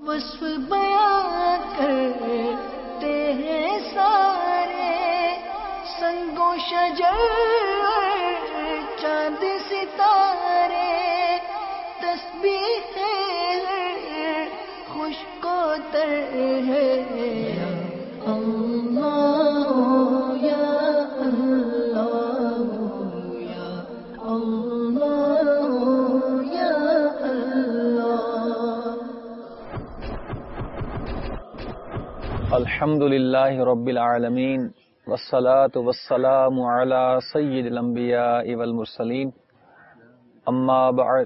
وصف بیاں کرتے ہیں سارے، سنگ و شجر چاند ستارے، تسبیح ہے خشک و تر ہے، اللہ یا اللہ یا اللہ یا اللہ۔ الحمدللہ رب العالمین والصلاة والسلام علی سید الانبیاء والمرسلین، اما بعد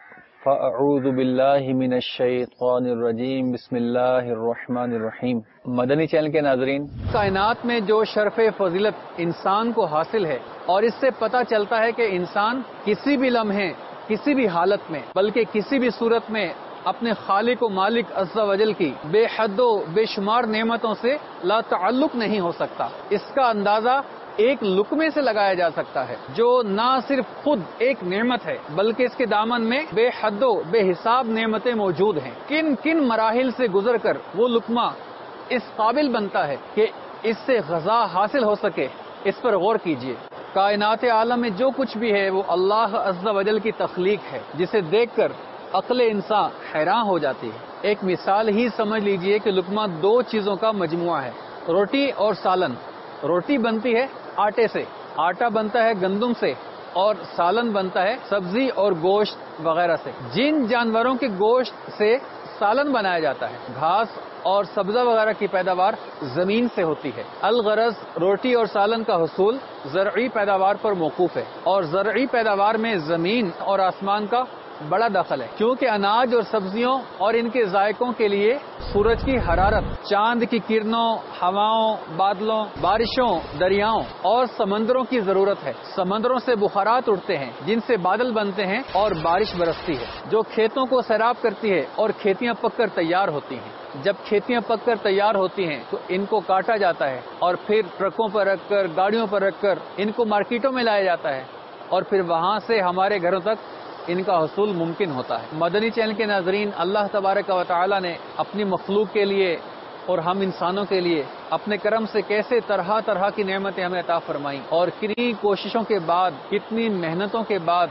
فاعوذ باللہ من الشیطان الرجیم، بسم اللہ الرحمن الرحیم۔ مدنی چینل کے ناظرین، کائنات میں جو شرف فضیلت انسان کو حاصل ہے اور اس سے پتہ چلتا ہے کہ انسان کسی بھی لمحے، کسی بھی حالت میں، بلکہ کسی بھی صورت میں اپنے خالق و مالک عز و جل کی بے حد و بے شمار نعمتوں سے لا تعلق نہیں ہو سکتا، اس کا اندازہ ایک لقمے سے لگایا جا سکتا ہے، جو نہ صرف خود ایک نعمت ہے بلکہ اس کے دامن میں بے حد و بے حساب نعمتیں موجود ہیں۔ کن کن مراحل سے گزر کر وہ لقمہ اس قابل بنتا ہے کہ اس سے غذا حاصل ہو سکے، اس پر غور کیجئے۔ کائنات عالم میں جو کچھ بھی ہے وہ اللہ عز و جل کی تخلیق ہے، جسے دیکھ کر عقل انسان حیران ہو جاتی ہے۔ ایک مثال ہی سمجھ لیجئے کہ لقمہ دو چیزوں کا مجموعہ ہے، روٹی اور سالن۔ روٹی بنتی ہے آٹے سے، آٹا بنتا ہے گندم سے، اور سالن بنتا ہے سبزی اور گوشت وغیرہ سے۔ جن جانوروں کے گوشت سے سالن بنایا جاتا ہے، گھاس اور سبزہ وغیرہ کی پیداوار زمین سے ہوتی ہے۔ الغرض روٹی اور سالن کا حصول زرعی پیداوار پر موقوف ہے، اور زرعی پیداوار میں زمین اور آسمان کا بڑا دخل ہے، کیونکہ اناج اور سبزیوں اور ان کے ذائقوں کے لیے سورج کی حرارت، چاند کی کرنوں، ہواؤں، بادلوں، بارشوں، دریاؤں اور سمندروں کی ضرورت ہے۔ سمندروں سے بخارات اٹھتے ہیں جن سے بادل بنتے ہیں اور بارش برستی ہے، جو کھیتوں کو سیراب کرتی ہے اور کھیتیاں پک کر تیار ہوتی ہیں۔ جب کھیتیاں پک کر تیار ہوتی ہیں تو ان کو کاٹا جاتا ہے اور پھر ٹرکوں پر رکھ کر، گاڑیوں پر رکھ کر ان کو مارکیٹوں میں لایا جاتا ہے، اور پھر وہاں سے ہمارے گھروں تک ان کا حصول ممکن ہوتا ہے۔ مدنی چینل کے ناظرین، اللہ تبارک و تعالی نے اپنی مخلوق کے لیے اور ہم انسانوں کے لیے اپنے کرم سے کیسے طرح طرح کی نعمتیں ہمیں عطا فرمائیں، اور کتنی کوششوں کے بعد، کتنی محنتوں کے بعد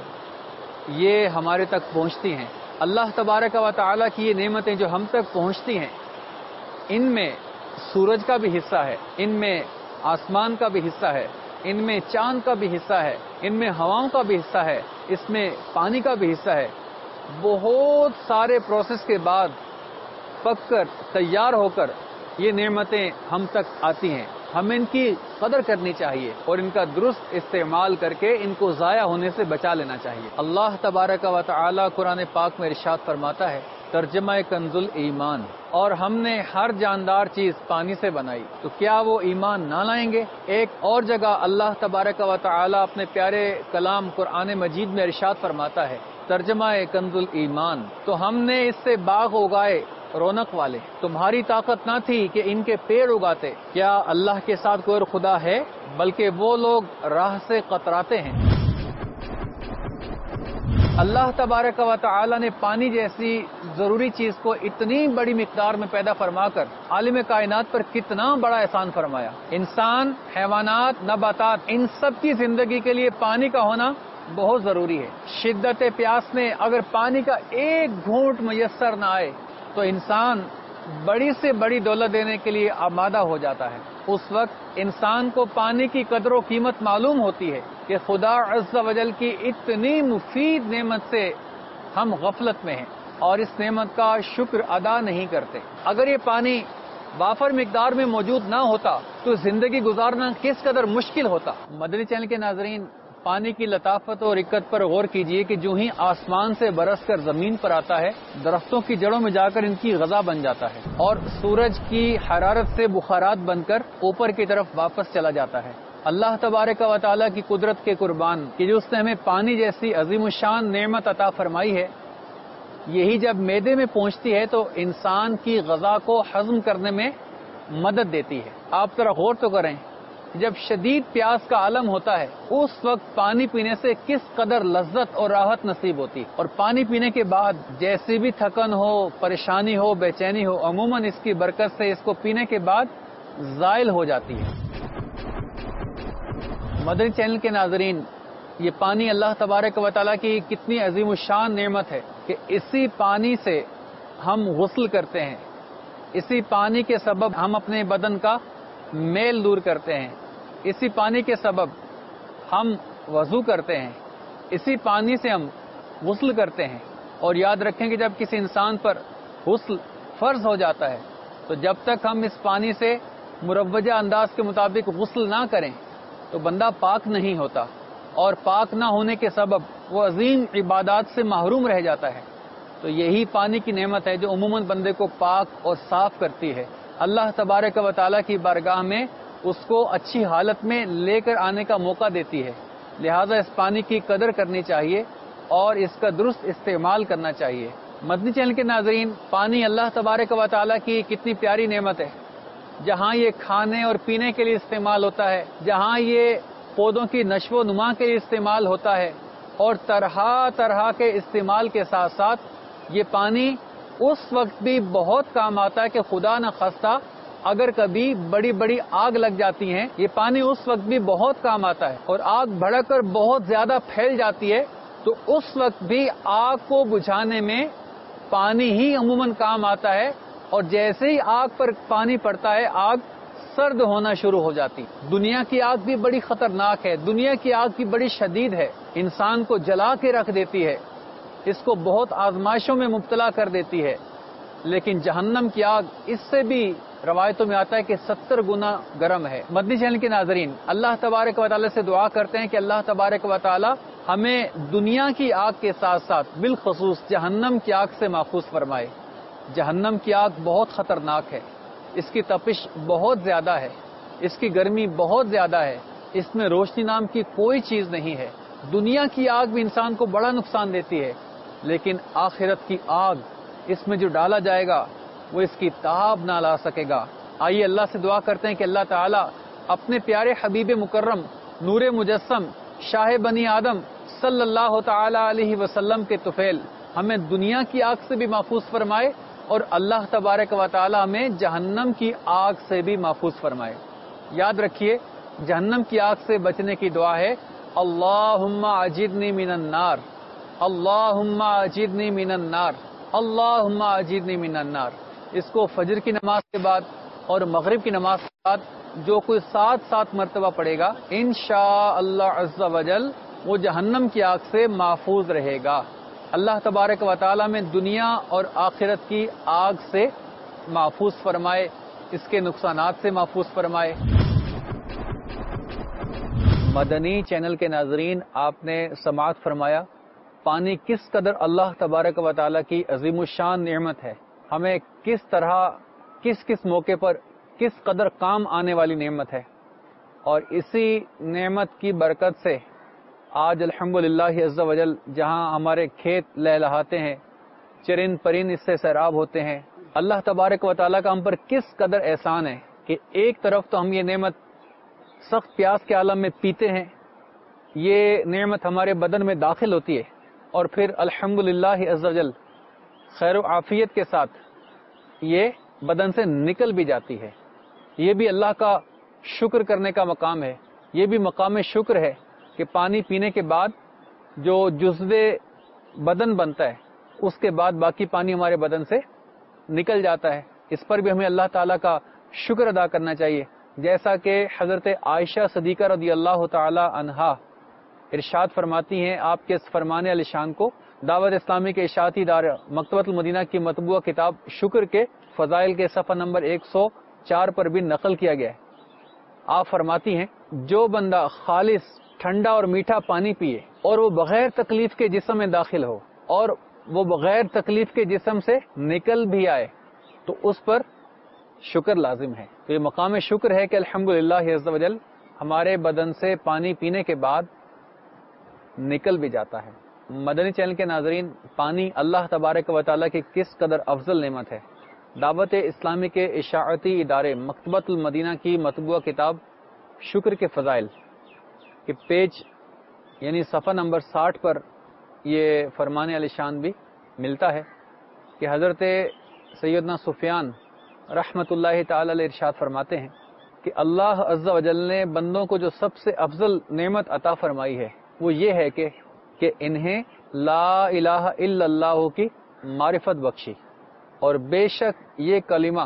یہ ہمارے تک پہنچتی ہیں۔ اللہ تبارک و تعالی کی یہ نعمتیں جو ہم تک پہنچتی ہیں، ان میں سورج کا بھی حصہ ہے، ان میں آسمان کا بھی حصہ ہے، ان میں چاند کا بھی حصہ ہے، ان میں ہواؤں کا بھی حصہ ہے، اس میں پانی کا بھی حصہ ہے۔ بہت سارے پروسیس کے بعد پک کر تیار ہو کر یہ نعمتیں ہم تک آتی ہیں۔ ہمیں ان کی قدر کرنی چاہیے اور ان کا درست استعمال کر کے ان کو ضائع ہونے سے بچا لینا چاہیے۔ اللہ تبارک و تعالی قرآن پاک میں ارشاد فرماتا ہے، ترجمہ کنز الایمان، اور ہم نے ہر جاندار چیز پانی سے بنائی، تو کیا وہ ایمان نہ لائیں گے؟ ایک اور جگہ اللہ تبارک و تعالی اپنے پیارے کلام قرآن مجید میں ارشاد فرماتا ہے، ترجمہ کنز الایمان، تو ہم نے اس سے باغ اگائے رونق والے، تمہاری طاقت نہ تھی کہ ان کے پیڑ اگاتے، کیا اللہ کے ساتھ کوئی اور خدا ہے؟ بلکہ وہ لوگ راہ سے قطراتے ہیں۔ اللہ تبارک و تعالی نے پانی جیسی ضروری چیز کو اتنی بڑی مقدار میں پیدا فرما کر عالم کائنات پر کتنا بڑا احسان فرمایا۔ انسان، حیوانات، نباتات، ان سب کی زندگی کے لیے پانی کا ہونا بہت ضروری ہے۔ شدت پیاس میں اگر پانی کا ایک گھونٹ میسر نہ آئے تو انسان بڑی سے بڑی دولت دینے کے لیے آمادہ ہو جاتا ہے۔ اس وقت انسان کو پانی کی قدر و قیمت معلوم ہوتی ہے کہ خدا عز و جل کی اتنی مفید نعمت سے ہم غفلت میں ہیں اور اس نعمت کا شکر ادا نہیں کرتے۔ اگر یہ پانی وافر مقدار میں موجود نہ ہوتا تو زندگی گزارنا کس قدر مشکل ہوتا۔ مدنی چینل کے ناظرین، پانی کی لطافت اور حقیقت پر غور کیجئے کہ جو ہی آسمان سے برس کر زمین پر آتا ہے، درختوں کی جڑوں میں جا کر ان کی غذا بن جاتا ہے، اور سورج کی حرارت سے بخارات بن کر اوپر کی طرف واپس چلا جاتا ہے۔ اللہ تبارک و تعالیٰ کی قدرت کے قربان کہ جو اس نے ہمیں پانی جیسی عظیم الشان نعمت عطا فرمائی ہے، یہی جب معدے میں پہنچتی ہے تو انسان کی غذا کو ہضم کرنے میں مدد دیتی ہے۔ آپ ذرا غور تو کریں جب شدید پیاس کا عالم ہوتا ہے اس وقت پانی پینے سے کس قدر لذت اور راحت نصیب ہوتی، اور پانی پینے کے بعد جیسی بھی تھکن ہو، پریشانی ہو، بے چینی ہو، عموماً اس کی برکت سے اس کو پینے کے بعد زائل ہو جاتی ہے۔ مدنی چینل کے ناظرین، یہ پانی اللہ تبارک و تعالیٰ کی کتنی عظیم الشان نعمت ہے کہ اسی پانی سے ہم غسل کرتے ہیں، اسی پانی کے سبب ہم اپنے بدن کا میل دور کرتے ہیں، اسی پانی کے سبب ہم وضو کرتے ہیں، اسی پانی سے ہم غسل کرتے ہیں۔ اور یاد رکھیں کہ جب کسی انسان پر غسل فرض ہو جاتا ہے تو جب تک ہم اس پانی سے مروجہ انداز کے مطابق غسل نہ کریں تو بندہ پاک نہیں ہوتا، اور پاک نہ ہونے کے سبب وہ عظیم عبادات سے محروم رہ جاتا ہے۔ تو یہی پانی کی نعمت ہے جو عموماً بندے کو پاک اور صاف کرتی ہے، اللہ تبارک و تعالیٰ کی بارگاہ میں اس کو اچھی حالت میں لے کر آنے کا موقع دیتی ہے۔ لہذا اس پانی کی قدر کرنی چاہیے اور اس کا درست استعمال کرنا چاہیے۔ مدنی چینل کے ناظرین، پانی اللہ تبارک و تعالیٰ کی کتنی پیاری نعمت ہے، جہاں یہ کھانے اور پینے کے لیے استعمال ہوتا ہے، جہاں یہ پودوں کی نشو و نما کے لیے استعمال ہوتا ہے، اور طرح طرح کے استعمال کے ساتھ ساتھ یہ پانی اس وقت بھی بہت کام آتا ہے کہ خدا نہ خواستہ اگر کبھی بڑی بڑی آگ لگ جاتی ہیں، یہ پانی اس وقت بھی بہت کام آتا ہے، اور آگ بھڑک کر بہت زیادہ پھیل جاتی ہے تو اس وقت بھی آگ کو بجھانے میں پانی ہی عموماً کام آتا ہے، اور جیسے ہی آگ پر پانی پڑتا ہے آگ سرد ہونا شروع ہو جاتی۔ دنیا کی آگ بھی بڑی خطرناک ہے، دنیا کی آگ بھی بڑی شدید ہے، انسان کو جلا کے رکھ دیتی ہے، اس کو بہت آزمائشوں میں مبتلا کر دیتی ہے۔ لیکن جہنم کی آگ اس سے بھی روایتوں میں آتا ہے کہ 70 گنا گرم ہے۔ مدنی چینل کے ناظرین، اللہ تبارک و تعالیٰ سے دعا کرتے ہیں کہ اللہ تبارک و تعالیٰ ہمیں دنیا کی آگ کے ساتھ ساتھ بالخصوص جہنم کی آگ سے محفوظ فرمائے۔ جہنم کی آگ بہت خطرناک ہے، اس کی تپش بہت زیادہ ہے، اس کی گرمی بہت زیادہ ہے، اس میں روشنی نام کی کوئی چیز نہیں ہے۔ دنیا کی آگ بھی انسان کو بڑا نقصان دیتی ہے، لیکن آخرت کی آگ اس میں جو ڈالا جائے گا وہ اس کی تاب نہ لا سکے گا۔ آئیے اللہ سے دعا کرتے ہیں کہ اللہ تعالیٰ اپنے پیارے حبیب مکرم نور مجسم شاہ بنی آدم صلی اللہ تعالی علیہ وسلم کے طفیل ہمیں دنیا کی آگ سے بھی محفوظ فرمائے، اور اللہ تبارک و تعالی ہمیں جہنم کی آگ سے بھی محفوظ فرمائے۔ یاد رکھیے، جہنم کی آگ سے بچنے کی دعا ہے اللہم اجرنی من النار، اللہم اجرنی من النار، اللہم اجرنی من النار۔ اس کو فجر کی نماز کے بعد اور مغرب کی نماز کے بعد جو کوئی 7 مرتبہ پڑھے گا انشاءاللہ عز وجل وہ جہنم کی آگ سے محفوظ رہے گا۔ اللہ تبارک و تعالیٰ میں دنیا اور آخرت کی آگ سے محفوظ فرمائے، اس کے نقصانات سے محفوظ فرمائے۔ مدنی چینل کے ناظرین، آپ نے سماعت فرمایا پانی کس قدر اللہ تبارک و تعالیٰ کی عظیم الشان نعمت ہے، ہمیں کس طرح کس موقع پر کس قدر کام آنے والی نعمت ہے، اور اسی نعمت کی برکت سے آج الحمدللہ عز وجل جہاں ہمارے کھیت لہلہاتے ہیں، چرند پرند اس سے سیراب ہوتے ہیں، اللہ تبارک و تعالیٰ کا ہم پر کس قدر احسان ہے کہ ایک طرف تو ہم یہ نعمت سخت پیاس کے عالم میں پیتے ہیں، یہ نعمت ہمارے بدن میں داخل ہوتی ہے، اور پھر الحمدللہ عز وجل خیر و عافیت کے ساتھ یہ بدن سے نکل بھی جاتی ہے۔ یہ بھی اللہ کا شکر کرنے کا مقام ہے، یہ بھی مقام شکر ہے کہ پانی پینے کے بعد جو جزو بدن بنتا ہے اس کے بعد باقی پانی ہمارے بدن سے نکل جاتا ہے۔ اس پر بھی ہمیں اللہ تعالیٰ کا شکر ادا کرنا چاہیے، جیسا کہ حضرت عائشہ صدیقہ رضی اللہ تعالی عنہا ارشاد فرماتی ہیں، آپ کے اس فرمان علی شان کو دعوت اسلامی کے اشاعتی ادارہ مکتبۃ المدینہ کی مطبوعہ کتاب شکر کے فضائل کے صفحہ نمبر 104 پر بھی نقل کیا گیا ہے۔ آپ فرماتی ہیں، جو بندہ خالص ٹھنڈا اور میٹھا پانی پیے اور وہ بغیر تکلیف کے جسم میں داخل ہو اور وہ بغیر تکلیف کے جسم سے نکل بھی آئے تو اس پر شکر لازم ہے۔ تو یہ مقام شکر ہے کہ الحمدللہ عز وجل ہمارے بدن سے پانی پینے کے بعد نکل بھی جاتا ہے۔ مدنی چینل کے ناظرین، پانی اللہ تبارک و تعالیٰ کی کس قدر افضل نعمت ہے۔ دعوت اسلامی کے اشاعتی ادارے مکتبۃ المدینہ کی مطبوعہ کتاب شکر کے فضائل کہ پیج یعنی صفحہ نمبر 60 پر یہ فرمان علی شان بھی ملتا ہے کہ حضرت سیدنا سفیان رحمۃ اللہ تعالی علیہ ارشاد فرماتے ہیں کہ اللہ عز و جل نے بندوں کو جو سب سے افضل نعمت عطا فرمائی ہے وہ یہ ہے کہ انہیں لا الہ الا اللہ کی معرفت بخشی، اور بے شک یہ کلمہ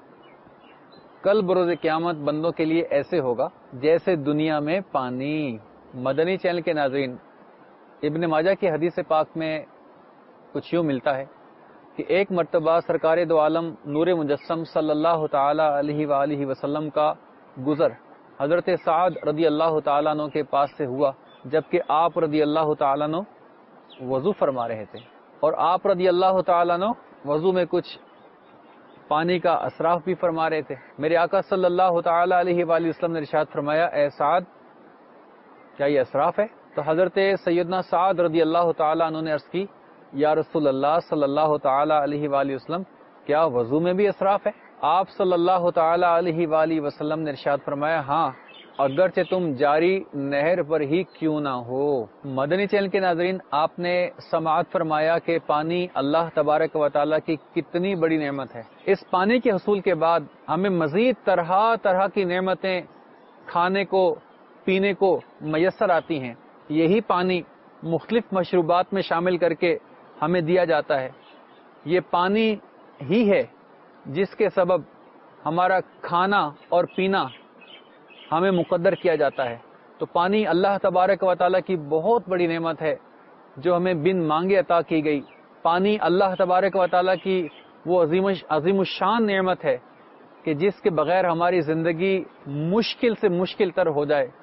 کل بروز قیامت بندوں کے لیے ایسے ہوگا جیسے دنیا میں پانی۔ مدنی چینل کے ناظرین، ابن ماجہ کی حدیث پاک میں کچھ یوں ملتا ہے کہ ایک مرتبہ سرکار دو عالم نور مجسم صلی اللہ تعالی علیہ وآلہ وسلم کا گزر حضرت سعد رضی اللہ تعالیٰ عنہ کے پاس سے ہوا، جبکہ آپ رضی اللہ تعالیٰ عنہ وضو فرما رہے تھے، اور آپ رضی اللہ تعالیٰ عنہ وضو میں کچھ پانی کا اسراف بھی فرما رہے تھے۔ میرے آقا صلی اللہ تعالی علیہ وآلہ وسلم نے ارشاد فرمایا، اے سعد کیا یہ اسراف ہے؟ تو حضرت سیدنا سعد رضی اللہ تعالیٰ عنہ نے عرض کی، یا رسول اللہ صلی اللہ تعالی علیہ وآلہ وسلم کیا وضو میں بھی اسراف ہے؟ آپ صلی اللہ تعالی علیہ وآلہ وسلم نے ارشاد فرمایا، ہاں اگرچہ تم جاری نہر پر ہی کیوں نہ ہو۔ مدنی چینل کے ناظرین، آپ نے سماعت فرمایا کہ پانی اللہ تبارک و تعالیٰ کی کتنی بڑی نعمت ہے۔ اس پانی کے حصول کے بعد ہمیں مزید طرح طرح کی نعمتیں کھانے کو پینے کو میسر آتی ہیں۔ یہی پانی مختلف مشروبات میں شامل کر کے ہمیں دیا جاتا ہے۔ یہ پانی ہی ہے جس کے سبب ہمارا کھانا اور پینا ہمیں مقدر کیا جاتا ہے۔ تو پانی اللہ تبارک و تعالیٰ کی بہت بڑی نعمت ہے جو ہمیں بن مانگے عطا کی گئی۔ پانی اللہ تبارک و تعالیٰ کی وہ عظیم الشان نعمت ہے کہ جس کے بغیر ہماری زندگی مشکل سے مشکل تر ہو جائے۔